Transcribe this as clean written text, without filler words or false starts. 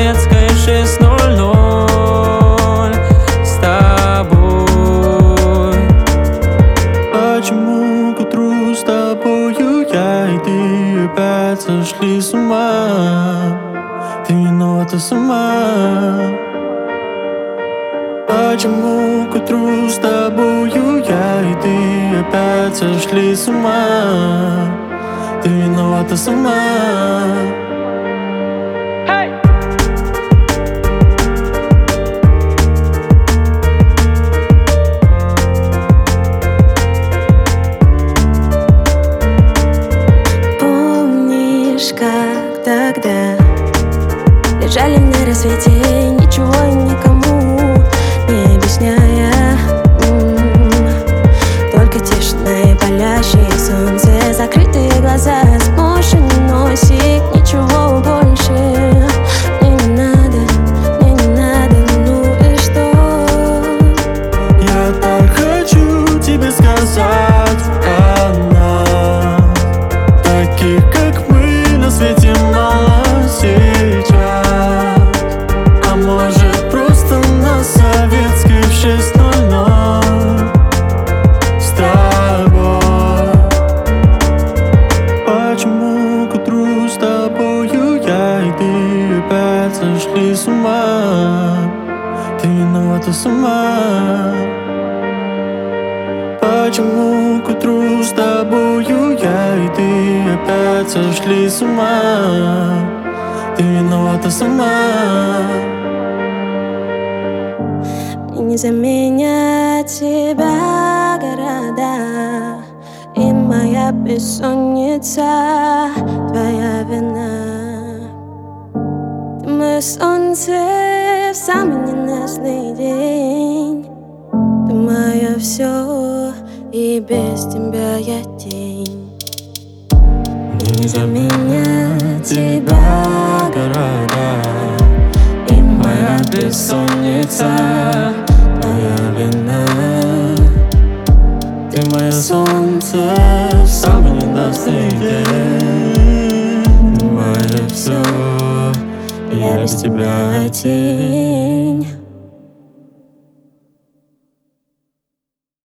Советской 6:00 с тобой. Почему к утру с тобою я и ты опять сошли с ума? Ты виновата сама. Почему к утру с тобою я и ты опять сошли с ума? Ты виновата сама. Как тогда лежали на рассвете, ничего никому не объясняя, только тишина и палящее солнце, закрытые глаза, сморщенный носик, ничего больше. Мне не надо, ну и что? Я так хочу тебе сказать о нас, таких как мы на свете мало сейчас. А может просто на Советской в 6:00 с тобой. Почему к утру с тобою я и ты опять сошли с ума? Ты виновата сама. Почему к утру с тобою я и ты опять сошли с ума? Ты виновата сама. Мне не заменят тебя города, и моя бессонница твоя вина. Ты мое солнце в самый ненастный день, ты мое все, и без тебя я тень. Мне не заменят тебя города, и моя бессонница твоя вина. Ты мое солнце в самый ненастный день, ты мое все, я без тебя тень.